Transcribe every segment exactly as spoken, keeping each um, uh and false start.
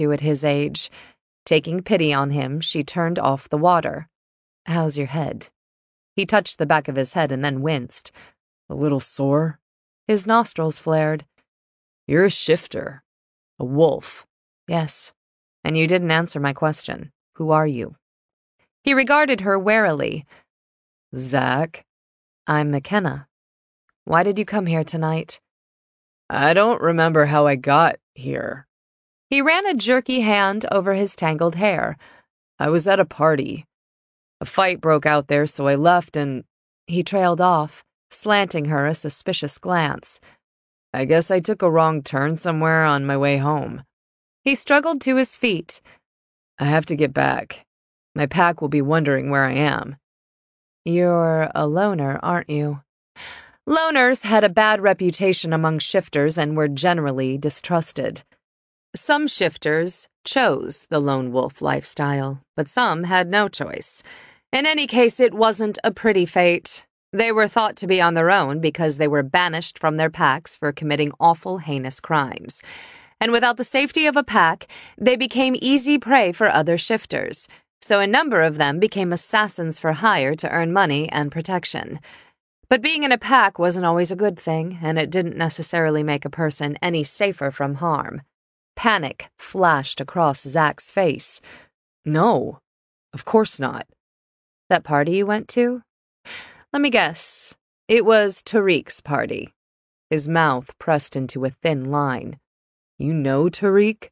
to at his age. Taking pity on him, she turned off the water. "How's your head?" He touched the back of his head and then winced. "A little sore?" His nostrils flared. "You're a shifter. A wolf." "Yes. And you didn't answer my question. Who are you?" He regarded her warily. "Zach." "I'm McKenna. Why did you come here tonight?" "I don't remember how I got here." He ran a jerky hand over his tangled hair. "I was at a party. A fight broke out there, so I left and—" He trailed off, slanting her a suspicious glance. "I guess I took a wrong turn somewhere on my way home." He struggled to his feet. "I have to get back. My pack will be wondering where I am." "You're a loner, aren't you?" Loners had a bad reputation among shifters and were generally distrusted. Some shifters chose the lone wolf lifestyle, but some had no choice. In any case, it wasn't a pretty fate. They were thought to be on their own because they were banished from their packs for committing awful, heinous crimes. And without the safety of a pack, they became easy prey for other shifters, so a number of them became assassins for hire to earn money and protection. But being in a pack wasn't always a good thing, and it didn't necessarily make a person any safer from harm. Panic flashed across Zach's face. "No, of course not." "That party you went to?" "Let me guess. It was Tariq's party." His mouth pressed into a thin line. "You know Tariq?"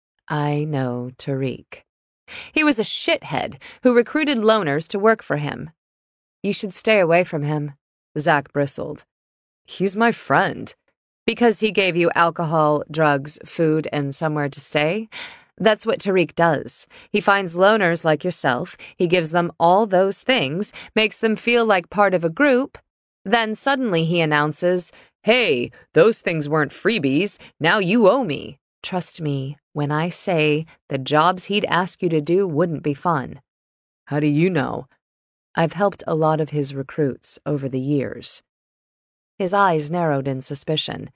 "I know Tariq. He was a shithead who recruited loners to work for him." "You should stay away from him." Zach bristled. "He's my friend." "Because he gave you alcohol, drugs, food, and somewhere to stay? That's what Tariq does. He finds loners like yourself, he gives them all those things, makes them feel like part of a group. Then suddenly he announces, 'Hey, those things weren't freebies, now you owe me.' Trust me when I say the jobs he'd ask you to do wouldn't be fun." "How do you know?" "I've helped a lot of his recruits over the years." His eyes narrowed in suspicion.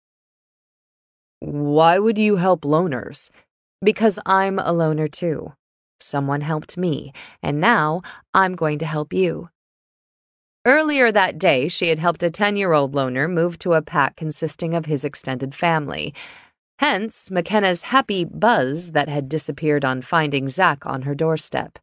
"Why would you help loners?" "Because I'm a loner too. Someone helped me, and now I'm going to help you." Earlier that day, she had helped a ten-year-old loner move to a pack consisting of his extended family. Hence, McKenna's happy buzz that had disappeared on finding Zach on her doorstep.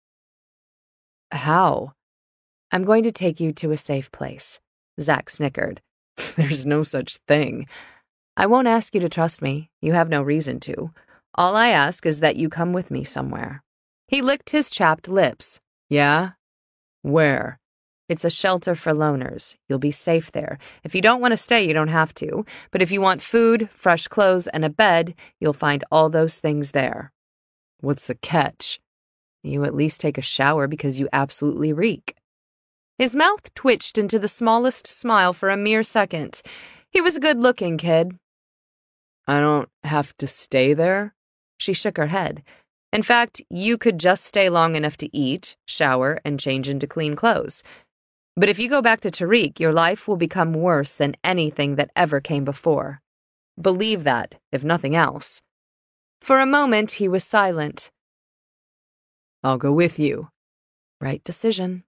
"How?" "I'm going to take you to a safe place." Zach snickered. "There's no such thing." "I won't ask you to trust me. You have no reason to. All I ask is that you come with me somewhere." He licked his chapped lips. "Yeah? Where?" "It's a shelter for loners. You'll be safe there. If you don't want to stay, you don't have to. But if you want food, fresh clothes, and a bed, you'll find all those things there." "What's the catch?" "You at least take a shower because you absolutely reek." His mouth twitched into the smallest smile for a mere second. He was a good-looking kid. "I don't have to stay there?" She shook her head. "In fact, you could just stay long enough to eat, shower, and change into clean clothes. But if you go back to Tariq, your life will become worse than anything that ever came before. Believe that, if nothing else." For a moment, he was silent. "I'll go with you." "Right decision."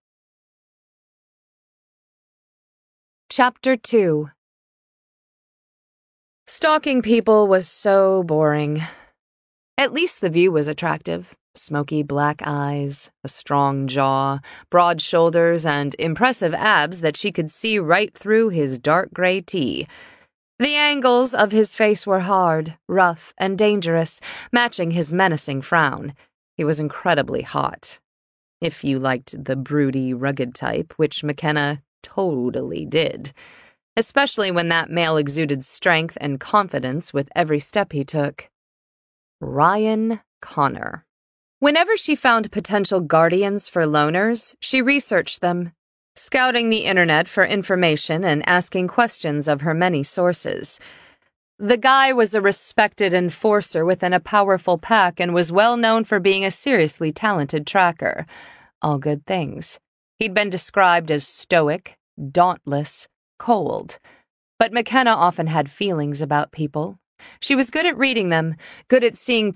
Chapter two. Stalking people was so boring. At least the view was attractive. Smoky black eyes, a strong jaw, broad shoulders, and impressive abs that she could see right through his dark gray tee. The angles of his face were hard, rough, and dangerous, matching his menacing frown. He was incredibly hot. If you liked the broody, rugged type, which McKenna totally did. Especially when that male exuded strength and confidence with every step he took. Ryan Connor. Whenever she found potential guardians for loners, she researched them, scouting the internet for information and asking questions of her many sources. The guy was a respected enforcer within a powerful pack and was well known for being a seriously talented tracker. All good things. He'd been described as stoic, dauntless, cold. But McKenna often had feelings about people. She was good at reading them, good at seeing